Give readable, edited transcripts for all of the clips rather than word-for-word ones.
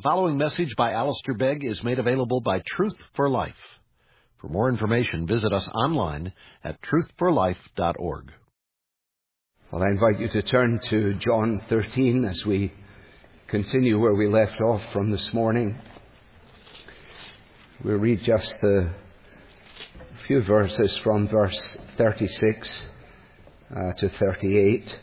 The following message by Alistair Begg is made available by Truth for Life. For more information, visit us online at truthforlife.org. Well, I invite you to turn to John 13 as we continue where we left off from this morning. We'll read just a few verses from verse 36 to 38.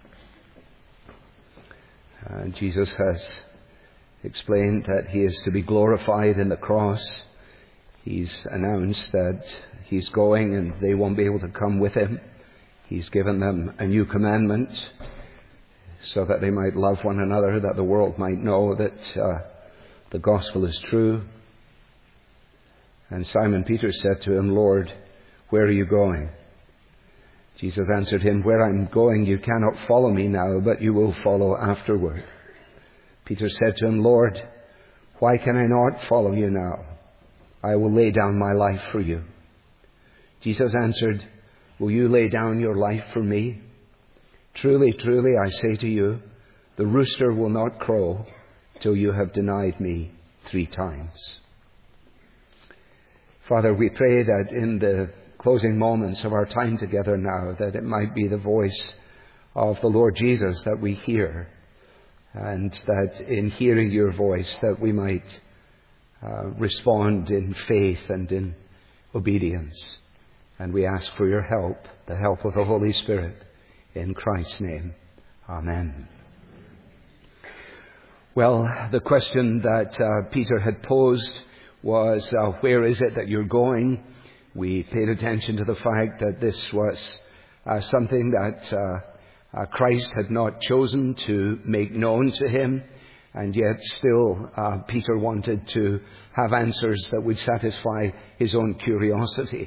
Jesus has explained that he is to be glorified in the cross. He's announced that he's going and they won't be able to come with him. He's given them a new commandment so that they might love one another, that the world might know that the gospel is true. And Simon Peter said to him, "Lord, where are you going?" Jesus answered him, "Where I'm going you cannot follow me now, but you will follow afterward." Peter said to him, "Lord, why can I not follow you now? I will lay down my life for you." Jesus answered, "Will you lay down your life for me? Truly, truly, I say to you, the rooster will not crow till you have denied me 3 times. Father, we pray that in the closing moments of our time together now, that it might be the voice of the Lord Jesus that we hear, and that in hearing your voice that we might respond in faith and in obedience. And we ask for your help, the help of the Holy Spirit, in Christ's name. Amen. Well, the question that Peter had posed was, where is it that you're going? We paid attention to the fact that this was something that Christ had not chosen to make known to him, and yet still Peter wanted to have answers that would satisfy his own curiosity.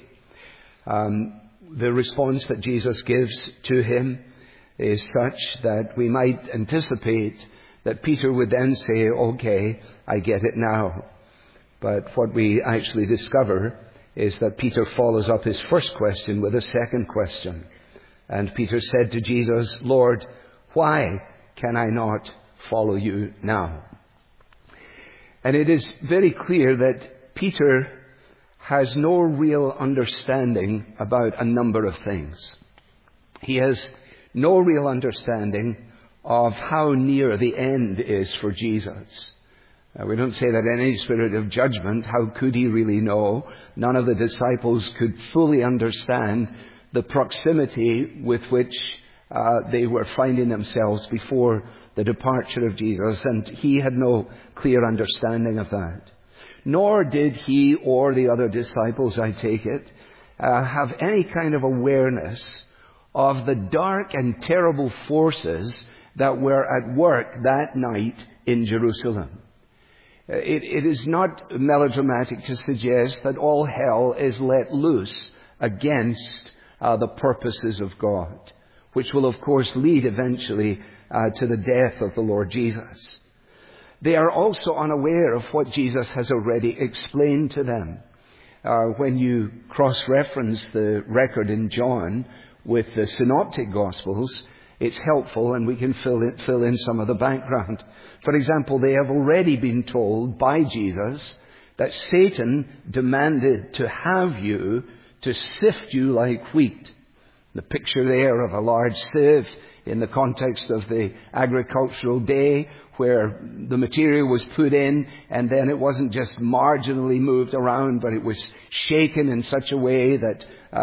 The response that Jesus gives to him is such that we might anticipate that Peter would then say, "Okay, I get it now." But what we actually discover is that Peter follows up his first question with a second question. And Peter said to Jesus, "Lord, why can I not follow you now?" And it is very clear that Peter has no real understanding about a number of things. He has no real understanding of how near the end is for Jesus. We don't say that in any spirit of judgment. How could he really know? None of the disciples could fully understand the proximity with which they were finding themselves before the departure of Jesus, and he had no clear understanding of that. Nor did he or the other disciples, I take it, have any kind of awareness of the dark and terrible forces that were at work that night in Jerusalem. It is not melodramatic to suggest that all hell is let loose against the purposes of God, which will of course lead eventually to the death of the Lord Jesus. They are also unaware of what Jesus has already explained to them. When you cross-reference the record in John with the Synoptic Gospels, it's helpful and we can fill in some of the background. For example, they have already been told by Jesus that Satan demanded to have you, to sift you like wheat. The picture there of a large sieve in the context of the agricultural day, where the material was put in and then it wasn't just marginally moved around, but it was shaken in such a way that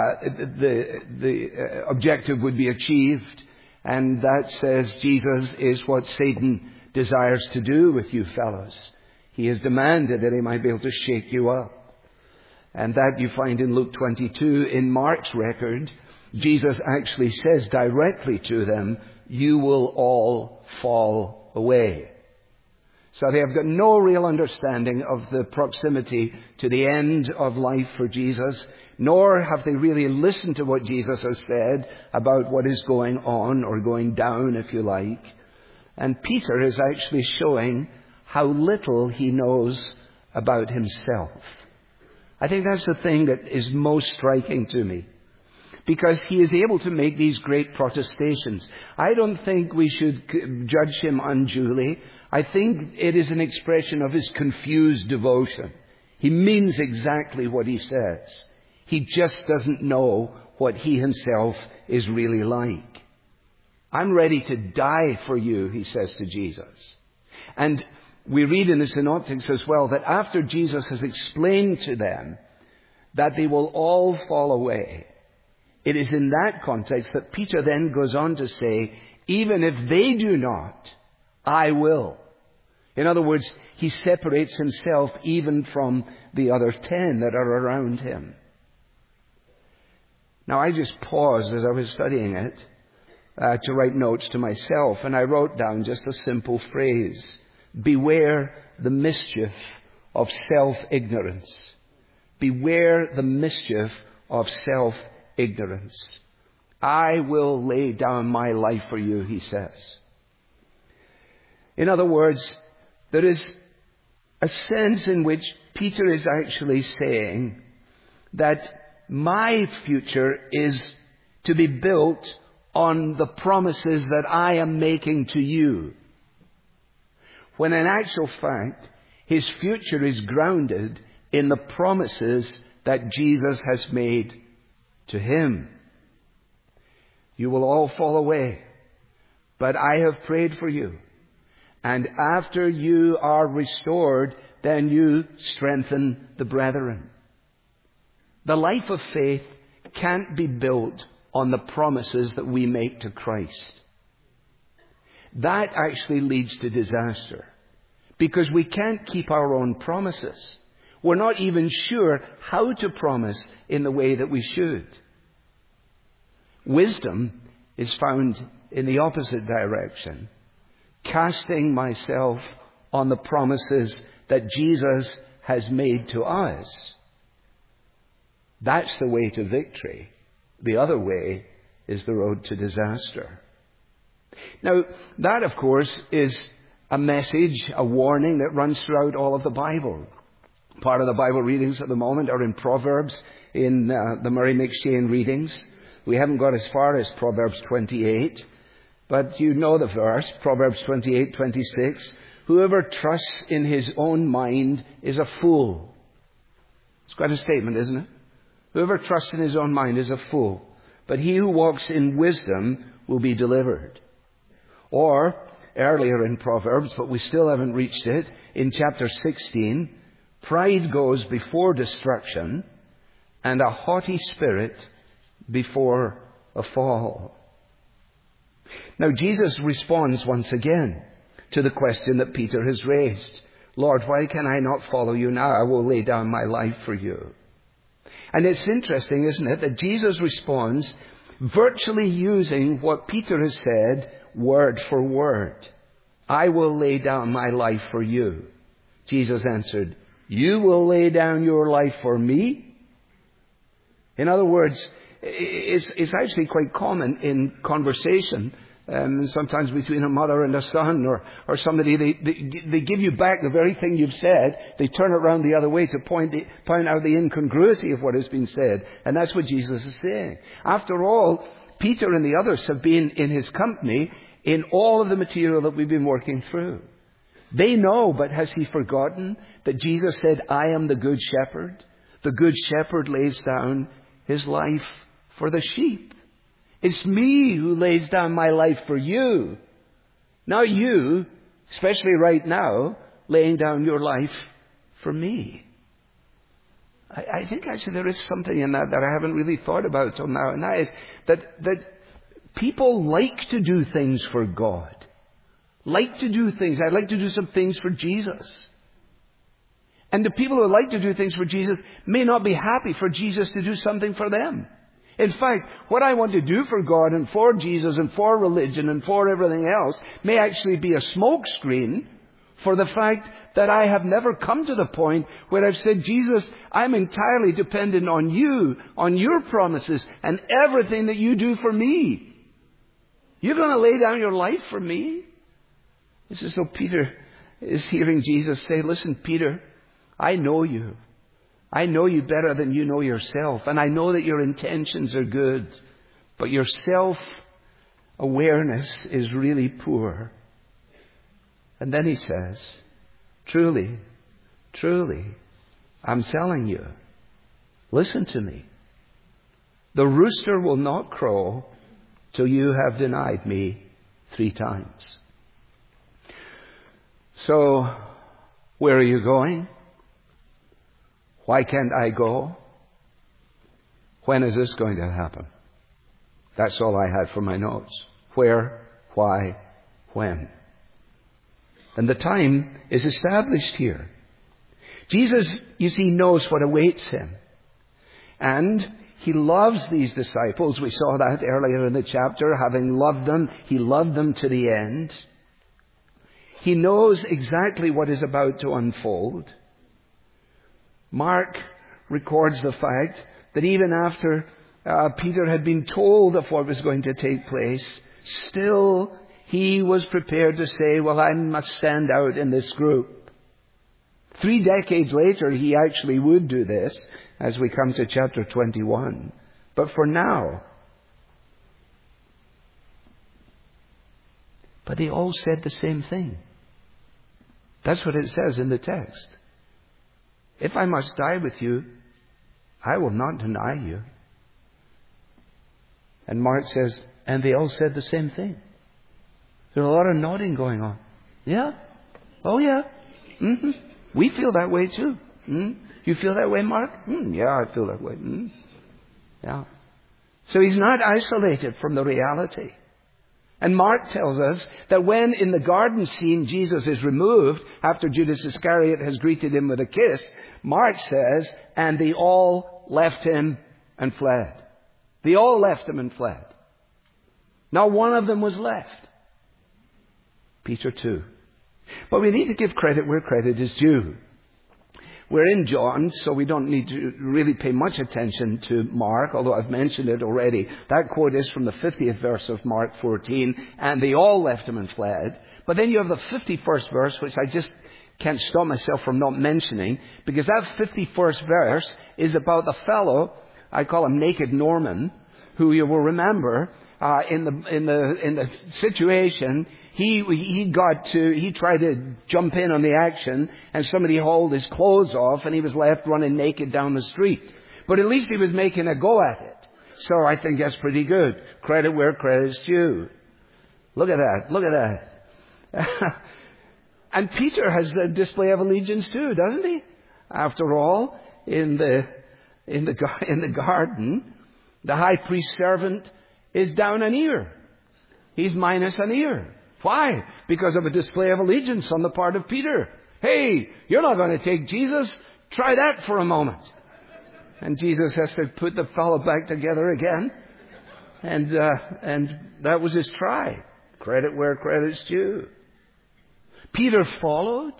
the objective would be achieved. And that, says Jesus, is what Satan desires to do with you fellows. He has demanded that he might be able to shake you up. And that you find in Luke 22. In Mark's record, Jesus actually says directly to them, "You will all fall away." So they have got no real understanding of the proximity to the end of life for Jesus, nor have they really listened to what Jesus has said about what is going on, or going down, if you like. And Peter is actually showing how little he knows about himself. I think that's the thing that is most striking to me, because he is able to make these great protestations. I don't think we should judge him unduly. I think it is an expression of his confused devotion. He means exactly what he says. He just doesn't know what he himself is really like. I'm ready to die for you, he says to Jesus. And we read in the Synoptics as well that after Jesus has explained to them that they will all fall away, it is in that context that Peter then goes on to say, even if they do not, I will. In other words, he separates himself even from the other 10 that are around him. Now, I just paused as I was studying it to write notes to myself, and I wrote down just a simple phrase: beware the mischief of self-ignorance. Beware the mischief of self-ignorance. I will lay down my life for you, he says. In other words, there is a sense in which Peter is actually saying that my future is to be built on the promises that I am making to you. When in actual fact, his future is grounded in the promises that Jesus has made to him. You will all fall away, but I have prayed for you. And after you are restored, then you strengthen the brethren. The life of faith can't be built on the promises that we make to Christ. That actually leads to disaster, because we can't keep our own promises. We're not even sure how to promise in the way that we should. Wisdom is found in the opposite direction, casting myself on the promises that Jesus has made to us. That's the way to victory. The other way is the road to disaster. Now, that, of course, is a message, a warning that runs throughout all of the Bible. Part of the Bible readings at the moment are in Proverbs, in the Murray McShane readings. We haven't got as far as Proverbs 28, but you know the verse, Proverbs 28:26. Whoever trusts in his own mind is a fool. It's quite a statement, isn't it? Whoever trusts in his own mind is a fool, but he who walks in wisdom will be delivered. Or, earlier in Proverbs, but we still haven't reached it, in chapter 16, pride goes before destruction, and a haughty spirit before a fall. Now, Jesus responds once again to the question that Peter has raised. Lord, why can I not follow you now? I will lay down my life for you. And it's interesting, isn't it, that Jesus responds virtually using what Peter has said word for word. I will lay down my life for you. Jesus answered, you will lay down your life for me? In other words, it's actually quite common in conversation, sometimes between a mother and a son or somebody. They give you back the very thing you've said. They turn it around the other way to point out the incongruity of what has been said. And that's what Jesus is saying. After all, Peter and the others have been in his company in all of the material that we've been working through. They know, but has he forgotten that Jesus said, I am the good shepherd? The good shepherd lays down his life for the sheep. It's me who lays down my life for you. Not you, especially right now, laying down your life for me. I think actually there is something in that I haven't really thought about till now, and that is that people like to do things for God. Like to do things. I'd like to do some things for Jesus. And the people who like to do things for Jesus may not be happy for Jesus to do something for them. In fact, what I want to do for God and for Jesus and for religion and for everything else may actually be a smokescreen for the fact that I have never come to the point where I've said, Jesus, I'm entirely dependent on you, on your promises and everything that you do for me. You're going to lay down your life for me? It's as though Peter is hearing Jesus say, listen, Peter, I know you. I know you better than you know yourself. And I know that your intentions are good. But your self-awareness is really poor. And then he says, truly, truly, I'm telling you, listen to me. The rooster will not crow till you have denied me 3 times. So, where are you going? Why can't I go? When is this going to happen? That's all I had for my notes. Where, why, when. And the time is established here. Jesus, you see, knows what awaits him. And he loves these disciples. We saw that earlier in the chapter. Having loved them, he loved them to the end. He knows exactly what is about to unfold. Mark records the fact that even after Peter had been told of what was going to take place, still he was prepared to say, well, I must stand out in this group. 3 decades later, he actually would do this as we come to chapter 21. But for now, but they all said the same thing. That's what it says in the text. If I must die with you, I will not deny you. And Mark says, and they all said the same thing. There's a lot of nodding going on. Yeah? Oh yeah. Mm-hmm. We feel that way too. You feel that way, Mark? Yeah, I feel that way. Yeah. So he's not isolated from the reality. And Mark tells us that when in the garden scene Jesus is removed, after Judas Iscariot has greeted him with a kiss, Mark says, and they all left him and fled. They all left him and fled. Not one of them was left. Peter too. But we need to give credit where credit is due. We're in John, so we don't need to really pay much attention to Mark, although I've mentioned it already. That quote is from the 50th verse of Mark 14, and they all left him and fled. But then you have the 51st verse, which I just can't stop myself from not mentioning, because that 51st verse is about the fellow, I call him Naked Norman, who you will remember in the situation. He tried to jump in on the action, and somebody hauled his clothes off, and he was left running naked down the street. But at least he was making a go at it. So I think that's pretty good. Credit where credit's due. Look at that. Look at that. And Peter has a display of allegiance too, doesn't he? After all, in the garden, the high priest's servant is down an ear. He's minus an ear. Why? Because of a display of allegiance on the part of Peter. Hey, you're not going to take Jesus. Try that for a moment. And Jesus has to put the fellow back together again. And that was his try. Credit where credit's due. Peter followed.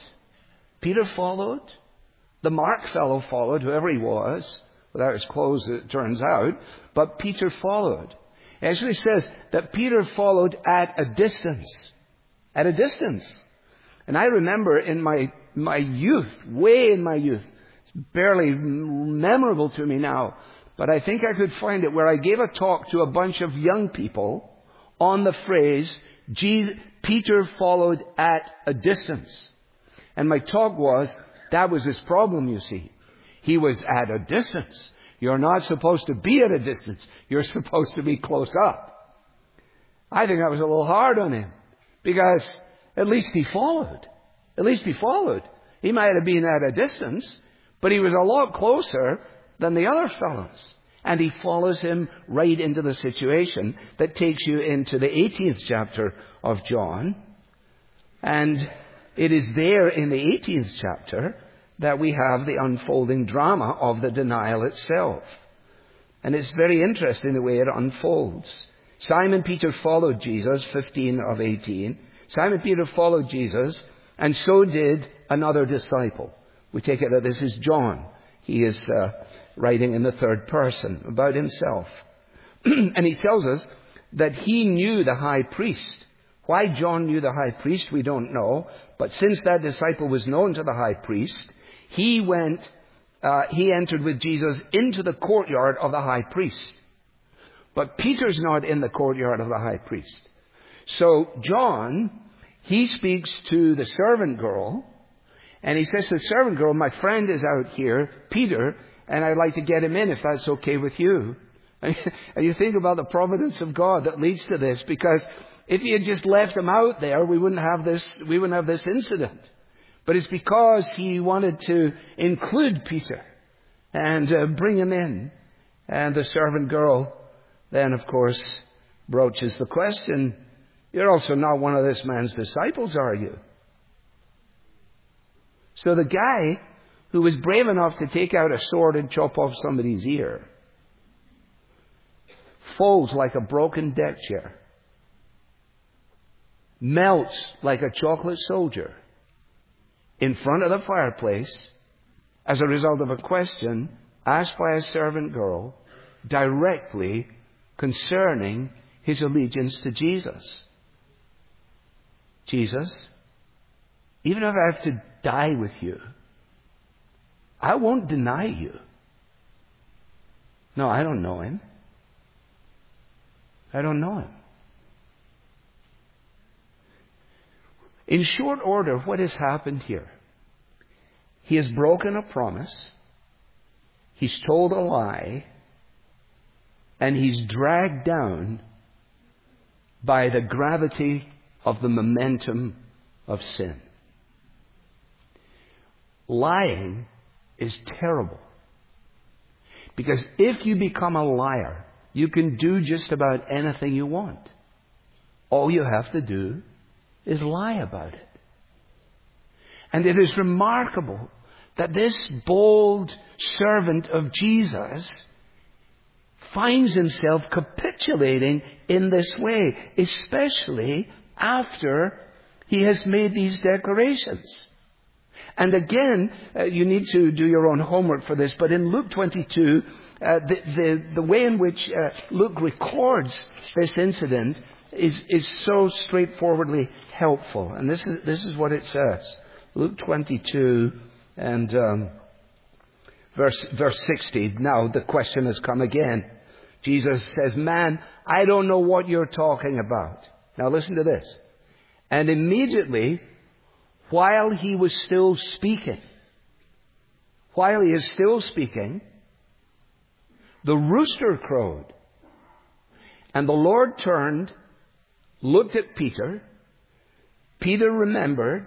The Mark fellow followed, whoever he was, without his clothes, it turns out. But Peter followed. It actually says that Peter followed at a distance. At a distance. And I remember in my youth, way in my youth, it's barely memorable to me now, but I think I could find it, where I gave a talk to a bunch of young people on the phrase, Peter followed at a distance. And my talk was, that was his problem, you see. He was at a distance. You're not supposed to be at a distance. You're supposed to be close up. I think I was a little hard on him, because at least he followed. He might have been at a distance, but he was a lot closer than the other fellows. And he follows him right into the situation that takes you into the 18th chapter of John. And it is there in the 18th chapter that we have the unfolding drama of the denial itself. And it's very interesting the way it unfolds. Simon Peter followed Jesus, 15 of 18. Simon Peter followed Jesus, and so did another disciple. We take it that this is John. He is writing in the third person about himself. And he tells us that he knew the high priest. Why John knew the high priest, we don't know. But since that disciple was known to the high priest, he entered with Jesus into the courtyard of the high priest. But Peter's not in the courtyard of the high priest. So John, he speaks to the servant girl, and he says to the servant girl, my friend is out here, Peter, and I'd like to get him in if that's okay with you. And you think about the providence of God that leads to this, because if he had just left him out there, we wouldn't have this incident. But it's because he wanted to include Peter and bring him in. And the servant girl then, of course, broaches the question, you're also not one of this man's disciples, are you? So the guy who was brave enough to take out a sword and chop off somebody's ear falls like a broken deck chair, melts like a chocolate soldier in front of the fireplace as a result of a question asked by a servant girl directly concerning his allegiance to Jesus. Jesus, even if I have to die with you, I won't deny you. No, I don't know him. I don't know him. In short order, what has happened here? He has broken a promise. He's told a lie. And he's dragged down by the gravity of the momentum of sin. Lying is terrible. Because if you become a liar, you can do just about anything you want. All you have to do is lie about it. And it is remarkable that this bold servant of Jesus finds himself capitulating in this way, especially after he has made these declarations. And again, you need to do your own homework for this, but in Luke 22, the way in which Luke records this incident is so straightforwardly helpful. And this is what it says. Luke 22 and verse 60. Now the question has come again. Jesus says, man, I don't know what you're talking about. Now listen to this. And immediately, while he was still speaking, the rooster crowed. And the Lord turned, looked at Peter. Peter remembered,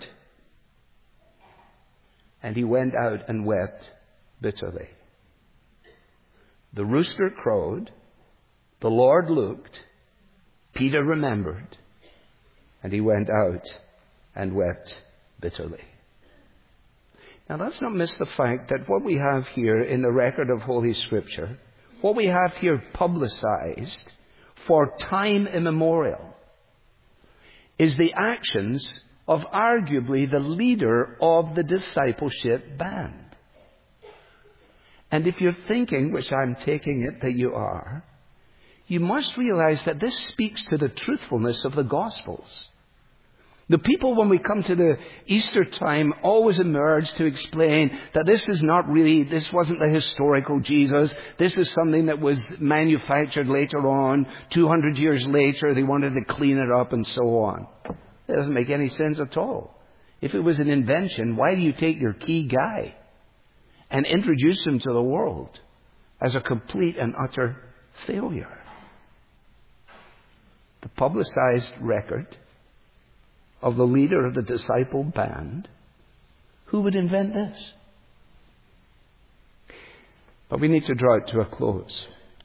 and he went out and wept bitterly. The rooster crowed. The Lord looked. Peter remembered, and he went out and wept bitterly. Now let's not miss the fact that what we have here in the record of Holy Scripture, what we have here publicized for time immemorial, is the actions of arguably the leader of the discipleship band. And if you're thinking, which I'm taking it that you are, you must realize that this speaks to the truthfulness of the Gospels. The people, when we come to the Easter time, always emerge to explain that this wasn't the historical Jesus. This is something that was manufactured later on, 200 years later. They wanted to clean it up and so on. It doesn't make any sense at all. If it was an invention, why do you take your key guy and introduce him to the world as a complete and utter failure? The publicized record of the leader of the disciple band, who would invent this? But we need to draw it to a close.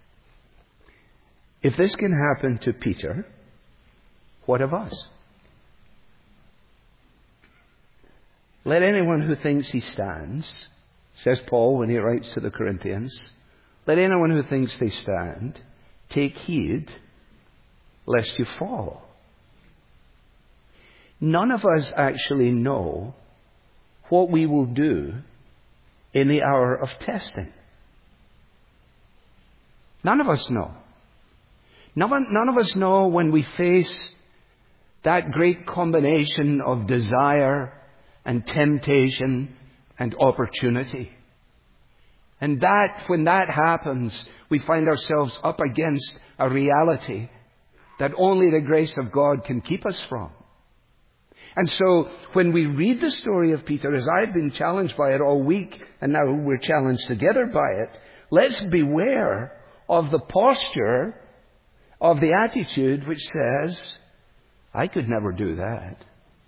If this can happen to Peter, what of us? Let anyone who thinks he stands, says Paul when he writes to the Corinthians, let anyone who thinks they stand take heed lest you fall. None of us actually know what we will do in the hour of testing. None of us know. None of us know when we face that great combination of desire and temptation and opportunity. And that, when that happens, we find ourselves up against a reality that only the grace of God can keep us from. And so when we read the story of Peter, as I've been challenged by it all week, and now we're challenged together by it, let's beware of the posture, of the attitude which says, I could never do that.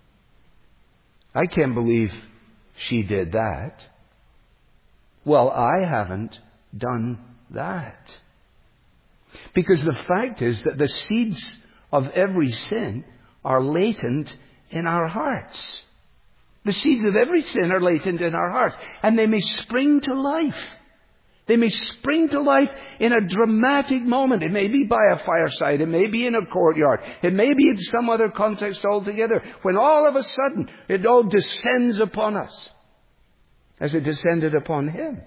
I can't believe she did that. Well, I haven't done that. Because the fact is that the seeds of every sin are latent in our hearts. The seeds of every sin are latent in our hearts. And they may spring to life. They may spring to life in a dramatic moment. It may be by a fireside. It may be in a courtyard. It may be in some other context altogether. When all of a sudden it all descends upon us. As it descended upon him.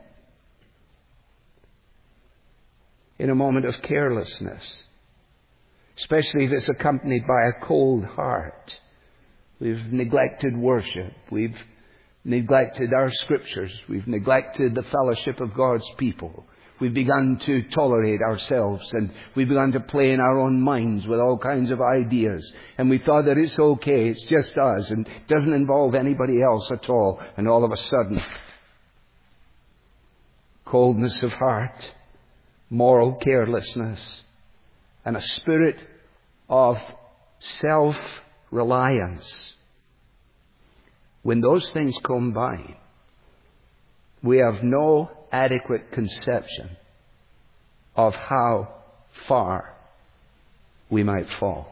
In a moment of carelessness. Especially if it's accompanied by a cold heart. We've neglected worship. We've neglected our scriptures. We've neglected the fellowship of God's people. We've begun to tolerate ourselves, and we've begun to play in our own minds with all kinds of ideas. And we thought that it's okay, it's just us, and it doesn't involve anybody else at all. And all of a sudden, coldness of heart, moral carelessness, and a spirit of self-reliance. When those things combine, we have no adequate conception of how far we might fall.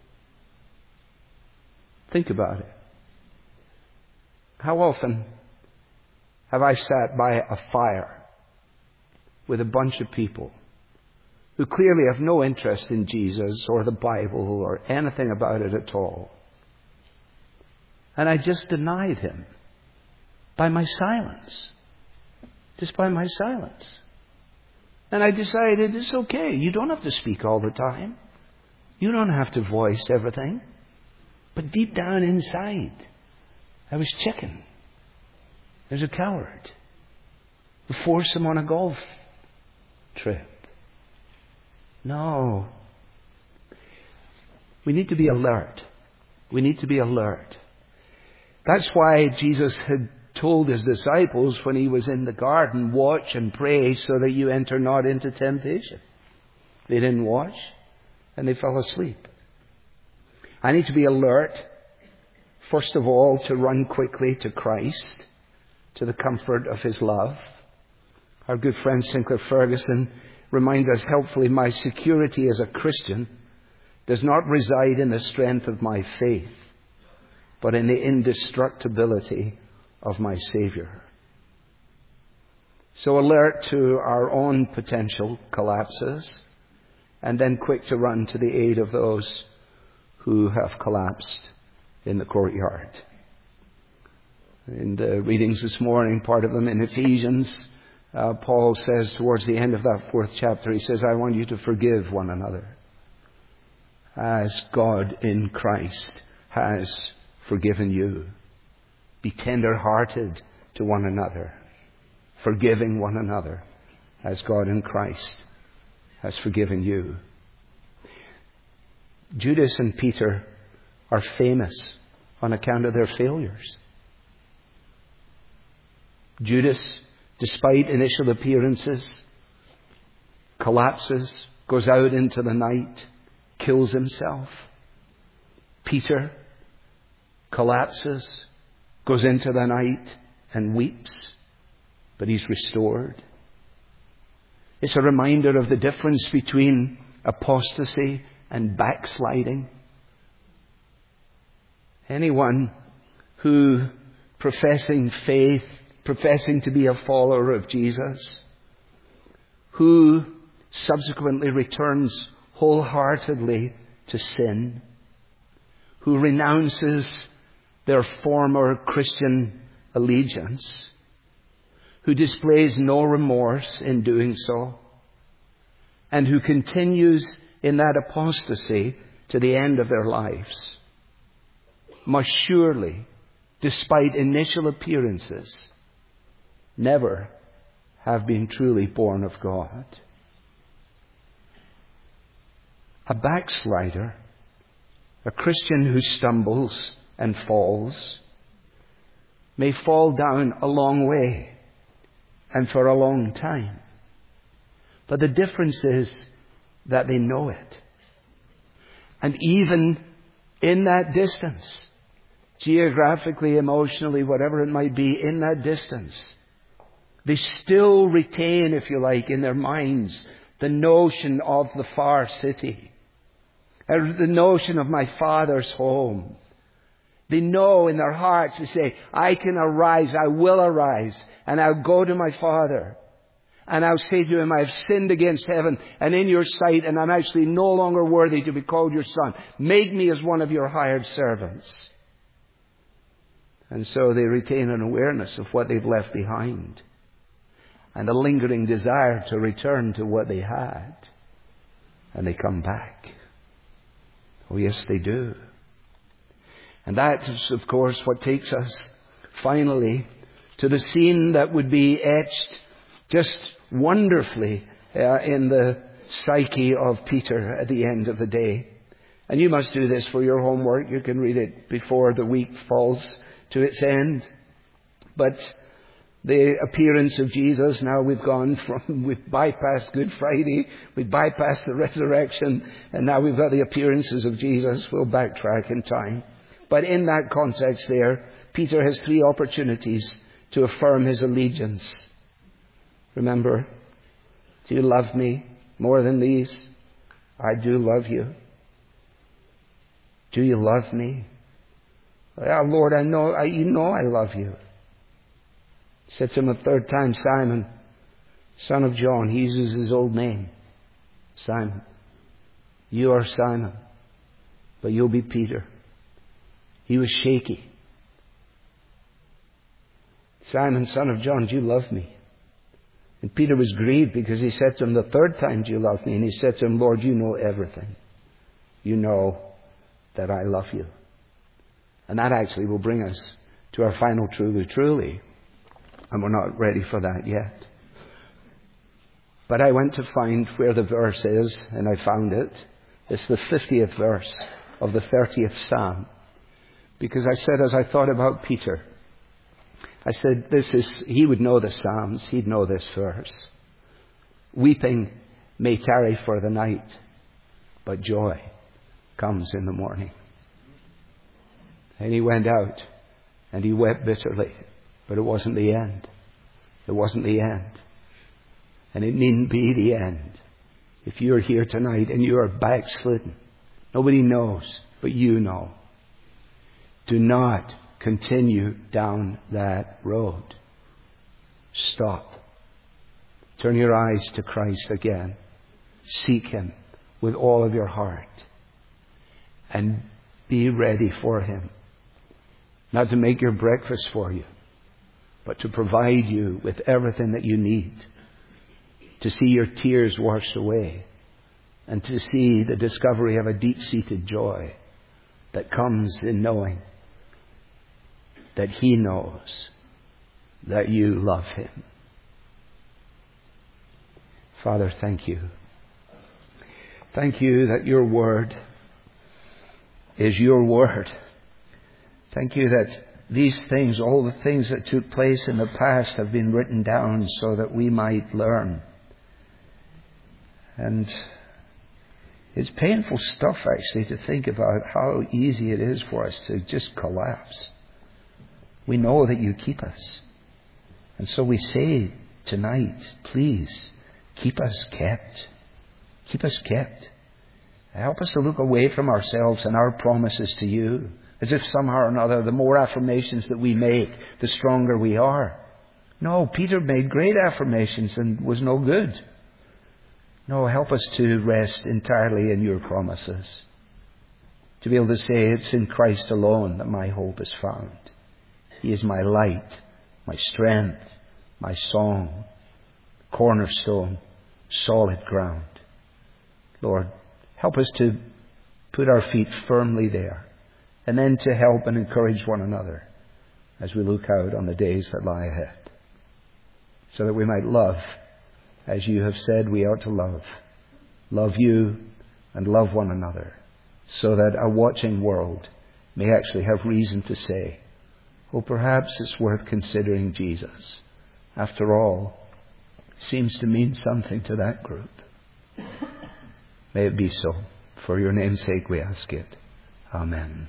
Think about it. How often have I sat by a fire with a bunch of people who clearly have no interest in Jesus or the Bible or anything about it at all. And I just denied him by my silence. Just by my silence. And I decided it's okay. You don't have to speak all the time. You don't have to voice everything. But deep down inside, I was chicken. There's a coward who forced him on a golf trip. No. We need to be alert. We need to be alert. That's why Jesus had told his disciples when he was in the garden, watch and pray so that you enter not into temptation. They didn't watch and they fell asleep. I need to be alert, first of all, to run quickly to Christ, to the comfort of his love. Our good friend Sinclair Ferguson reminds us helpfully, my security as a Christian does not reside in the strength of my faith, but in the indestructibility of my Savior. So alert to our own potential collapses, and then quick to run to the aid of those who have collapsed in the courtyard. In the readings this morning, part of them in Ephesians, Paul says towards the end of that 4th chapter, he says, I want you to forgive one another as God in Christ has forgiven you. Be tender-hearted to one another, forgiving one another as God in Christ has forgiven you. Judas and Peter are famous on account of their failures. Judas, despite initial appearances, collapses, goes out into the night, kills himself. Peter collapses, goes into the night and weeps, but he's restored. It's a reminder of the difference between apostasy and backsliding. Anyone who, professing faith, professing to be a follower of Jesus, who subsequently returns wholeheartedly to sin, who renounces their former Christian allegiance, who displays no remorse in doing so, and who continues in that apostasy to the end of their lives, must surely, despite initial appearances, never have been truly born of God. A backslider, a Christian who stumbles and falls may fall down a long way and for a long time. But the difference is that they know it. And even in that distance, geographically, emotionally, whatever it might be, in that distance, they still retain, if you like, in their minds, the notion of the far city, or the notion of my Father's home. They know in their hearts, they say, I can arise, I will arise, and I'll go to my Father. And I'll say to him, I have sinned against heaven and in your sight, and I'm actually no longer worthy to be called your son. Make me as one of your hired servants. And so they retain an awareness of what they've left behind, and a lingering desire to return to what they had. And they come back. Oh yes, they do. And that is, of course, what takes us finally to the scene that would be etched just wonderfully in the psyche of Peter at the end of the day. And you must do this for your homework. You can read it before the week falls to its end. But the appearance of Jesus, now we've bypassed Good Friday, we've bypassed the resurrection, and now we've got the appearances of Jesus. We'll backtrack in time. But in that context there, Peter has 3 opportunities to affirm his allegiance. Remember, do you love me more than these? I do love you. Do you love me? Oh, Lord, you know I love you. He said to him a 3rd time, Simon, son of John. He uses his old name. Simon. You are Simon, but you'll be Peter. He was shaky. Simon, son of John, do you love me? And Peter was grieved because he said to him the 3rd time, do you love me? And he said to him, Lord, you know everything. You know that I love you. And that actually will bring us to our final truly. And we're not ready for that yet. But I went to find where the verse is, and I found it. It's the 50th verse of the 30th Psalm. Because I said, as I thought about Peter, I said, he would know the Psalms. He'd know this verse. Weeping may tarry for the night, but joy comes in the morning. And he went out and he wept bitterly, but it wasn't the end. It wasn't the end. And it needn't be the end. If you're here tonight and you are backslidden, nobody knows, but you know. Do not continue down that road. Stop. Turn your eyes to Christ again. Seek Him with all of your heart. And be ready for Him. Not to make your breakfast for you, but to provide you with everything that you need. To see your tears washed away. And to see the discovery of a deep-seated joy that comes in knowing that He knows that you love Him. Father, thank you. Thank you that your word is your word. Thank you that these things, all the things that took place in the past, have been written down so that we might learn. And it's painful stuff, actually, to think about how easy it is for us to just collapse. We know that you keep us. And so we say tonight, please, keep us kept. Keep us kept. Help us to look away from ourselves and our promises to you, as if somehow or another, the more affirmations that we make, the stronger we are. No, Peter made great affirmations and was no good. No, help us to rest entirely in your promises. To be able to say, it's in Christ alone that my hope is found. He is my light, my strength, my song, cornerstone, solid ground. Lord, help us to put our feet firmly there, and then to help and encourage one another as we look out on the days that lie ahead, so that we might love as you have said we ought to love. Love you and love one another, so that a watching world may actually have reason to say, oh, perhaps it's worth considering Jesus. After all, it seems to mean something to that group. May it be so. For your name's sake we ask it. Amen.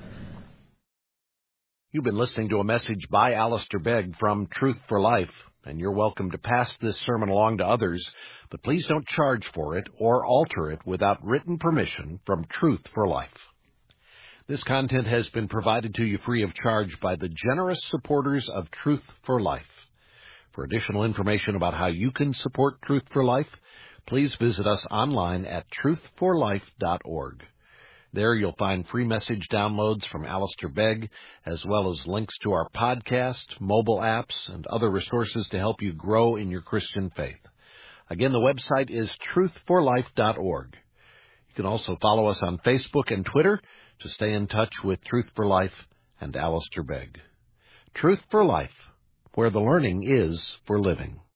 You've been listening to a message by Alistair Begg from Truth for Life, and you're welcome to pass this sermon along to others, but please don't charge for it or alter it without written permission from Truth for Life. This content has been provided to you free of charge by the generous supporters of Truth for Life. For additional information about how you can support Truth for Life, please visit us online at truthforlife.org. There you'll find free message downloads from Alistair Begg, as well as links to our podcast, mobile apps, and other resources to help you grow in your Christian faith. Again, the website is truthforlife.org. You can also follow us on Facebook and Twitter to stay in touch with Truth for Life and Alistair Begg. Truth for Life, where the learning is for living.